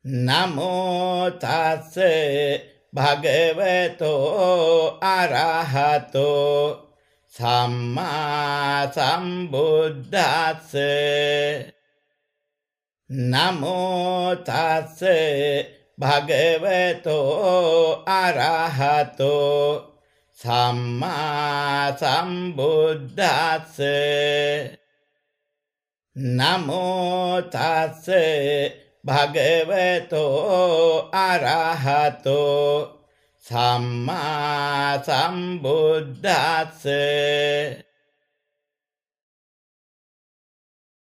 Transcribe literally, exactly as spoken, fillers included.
නමෝ තස්ස භගවතෝ අරහතෝ සම්මා සම්බුද්දස්ස. නමෝ තස්ස භගවතෝ අරහතෝ සම්මා සම්බුද්දස්ස. නමෝ තස්ස භගවතෝ අරහතෝ සම්මා සම්බුද්දස්ස.